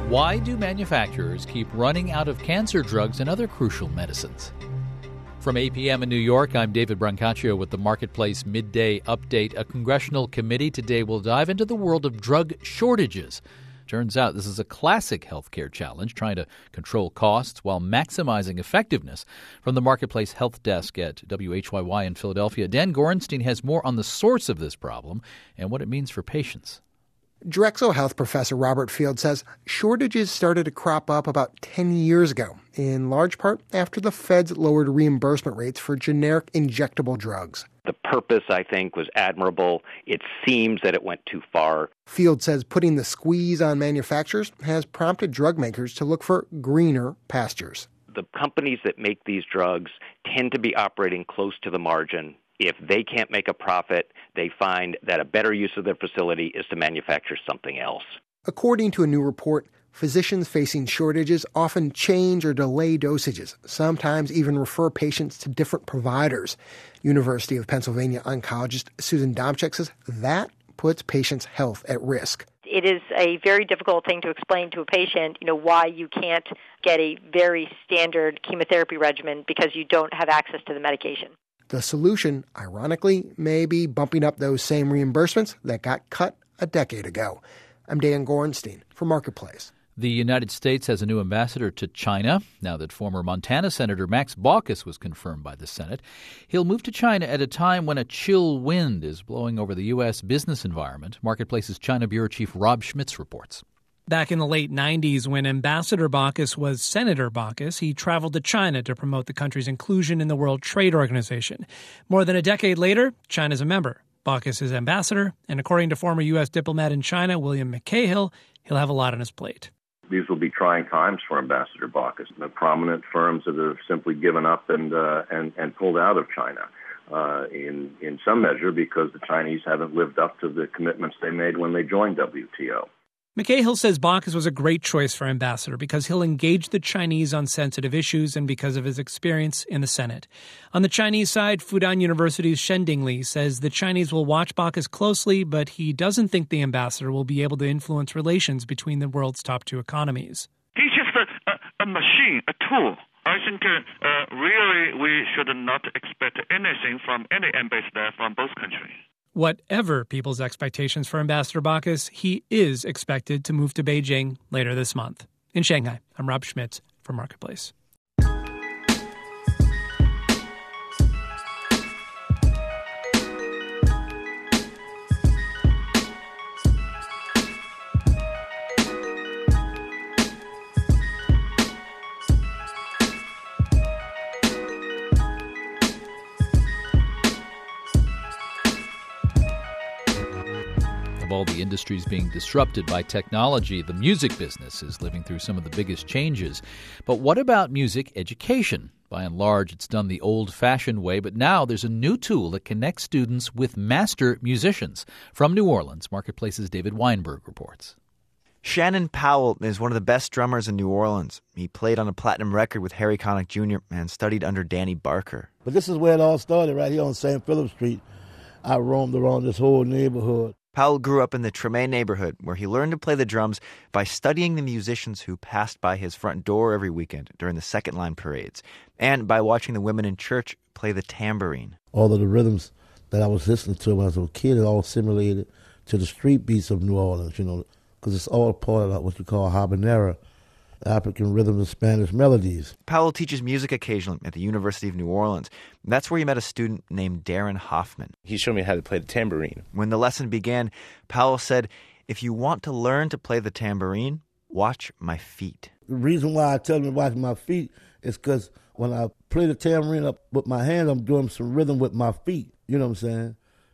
Why do manufacturers keep running out of cancer drugs and other crucial medicines? From APM in New York, I'm David Brancaccio with the Marketplace Midday Update. A congressional committee today will dive into the world of drug shortages. Turns out this is a classic healthcare challenge, trying to control costs while maximizing effectiveness. From the Marketplace Health Desk at WHYY in Philadelphia, Dan Gorenstein has more on the source of this problem and what it means for patients. Drexel Health professor Robert Field says shortages started to crop up about 10 years ago, in large part after the feds lowered reimbursement rates for generic injectable drugs. The purpose, I think, was admirable. It seems that it went too far. Field says putting the squeeze on manufacturers has prompted drug makers to look for greener pastures. The companies that make these drugs tend to be operating close to the margin. If they can't make a profit, they find that a better use of their facility is to manufacture something else. According to a new report, physicians facing shortages often change or delay dosages, sometimes even refer patients to different providers. University of Pennsylvania oncologist Susan Domchek says that puts patients' health at risk. It is a very difficult thing to explain to a patient, why you can't get a very standard chemotherapy regimen because you don't have access to the medication. The solution, ironically, may be bumping up those same reimbursements that got cut a decade ago. I'm Dan Gorenstein for Marketplace. The United States has a new ambassador to China now that former Montana Senator Max Baucus was confirmed by the Senate. He'll move to China at a time when a chill wind is blowing over the U.S. business environment. Marketplace's China Bureau Chief Rob Schmitz reports. Back in the late 90s, when Ambassador Baucus was Senator Baucus, he traveled to China to promote the country's inclusion in the World Trade Organization. More than a decade later, China's a member. Baucus is ambassador, and according to former U.S. diplomat in China, William McCahill, he'll have a lot on his plate. These will be trying times for Ambassador Baucus. The prominent firms that have simply given up and pulled out of China, in some measure because the Chinese haven't lived up to the commitments they made when they joined WTO. McCahill says Baucus was a great choice for ambassador because he'll engage the Chinese on sensitive issues and because of his experience in the Senate. On the Chinese side, Fudan University's Shen Dingli says the Chinese will watch Baucus closely, but he doesn't think the ambassador will be able to influence relations between the world's top two economies. He's just a machine, a tool. I think really we should not expect anything from any ambassador from both countries. Whatever people's expectations for Ambassador Baucus, he is expected to move to Beijing later this month. In Shanghai, I'm Rob Schmitz for Marketplace. Of all the industries being disrupted by technology, the music business is living through some of the biggest changes. But what about music education? By and large, it's done the old-fashioned way, but now there's a new tool that connects students with master musicians. From New Orleans, Marketplace's David Weinberg reports. Shannon Powell is one of the best drummers in New Orleans. He played on a platinum record with Harry Connick Jr. and studied under Danny Barker. But this is where it all started, right here on St. Philip Street. I roamed around this whole neighborhood. Powell grew up in the Treme neighborhood, where he learned to play the drums by studying the musicians who passed by his front door every weekend during the second line parades, and by watching the women in church play the tambourine. All of the rhythms that I was listening to when I was a kid are all simulated to the street beats of New Orleans, because it's all part of what you call habanera, African rhythms and Spanish melodies. Powell teaches music occasionally at the University of New Orleans. That's where he met a student named Darren Hoffman. He showed me how to play the tambourine. When the lesson began, Powell said, "If you want to learn to play the tambourine, watch my feet." The reason why I tell them to watch my feet is because when I play the tambourine up with my hands, I'm doing some rhythm with my feet. You know what I'm saying?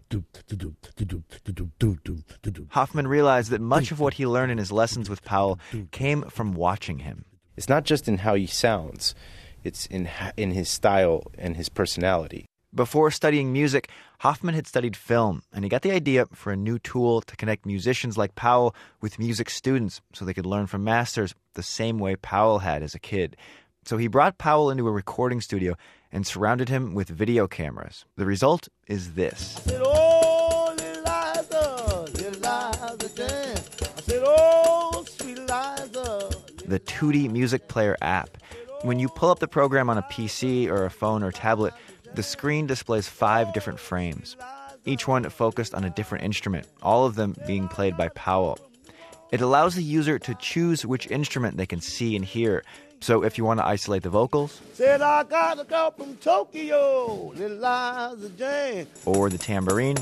Hoffman realized that much of what he learned in his lessons with Powell came from watching him. It's not just in how he sounds, it's in his style and his personality. Before studying music, Hoffman had studied film, and he got the idea for a new tool to connect musicians like Powell with music students so they could learn from masters the same way Powell had as a kid. So he brought Powell into a recording studio and surrounded him with video cameras. The result is this. I said, oh, little Liza, Jane. I said, oh, sweet Liza. the Tutti Music Player app. When you pull up the program on a PC or a phone or tablet, the screen displays 5 different frames, each one focused on a different instrument, all of them being played by Powell. It allows the user to choose which instrument they can see and hear. So if you want to isolate the vocals, said I got a girl from Tokyo, little Liza Jane, or the tambourine,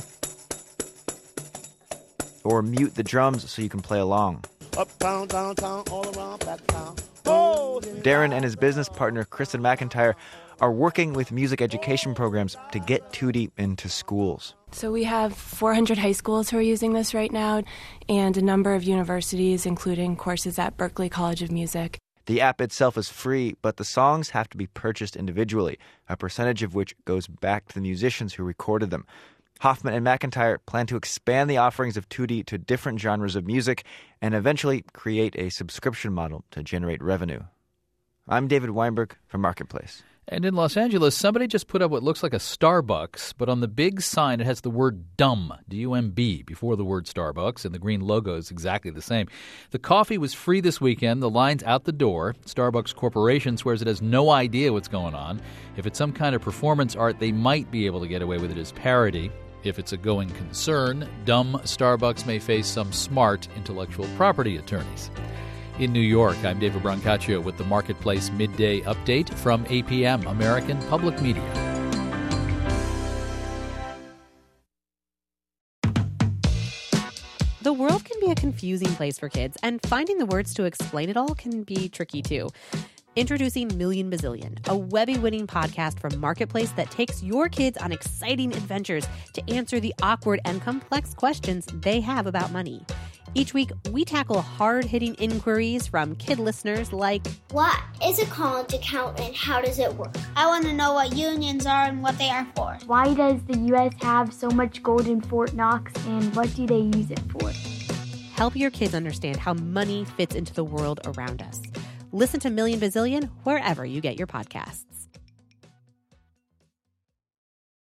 or mute the drums so you can play along. Uptown, downtown, all around, back town. Oh, Darren and his business partner, Kristen McIntyre, are working with music education programs to get Tutti into schools. So we have 400 high schools who are using this right now, and a number of universities, including courses at Berklee College of Music. The app itself is free, but the songs have to be purchased individually, a percentage of which goes back to the musicians who recorded them. Hoffman and McIntyre plan to expand the offerings of Tutti to different genres of music and eventually create a subscription model to generate revenue. I'm David Weinberg for Marketplace. And in Los Angeles, somebody just put up what looks like a Starbucks, but on the big sign it has the word dumb, D-U-M-B, before the word Starbucks, and the green logo is exactly the same. The coffee was free this weekend. The line's out the door. Starbucks Corporation swears it has no idea what's going on. If it's some kind of performance art, they might be able to get away with it as parody. If it's a going concern, dumb Starbucks may face some smart intellectual property attorneys. In New York, I'm David Brancaccio with the Marketplace Midday Update from APM, American Public Media. The world can be a confusing place for kids, and finding the words to explain it all can be tricky too. Introducing Million Bazillion, a Webby-winning podcast from Marketplace that takes your kids on exciting adventures to answer the awkward and complex questions they have about money. Each week, we tackle hard-hitting inquiries from kid listeners like, what is a college account and how does it work? I want to know what unions are and what they are for. Why does the U.S. have so much gold in Fort Knox and what do they use it for? Help your kids understand how money fits into the world around us. Listen to Million Bazillion wherever you get your podcasts.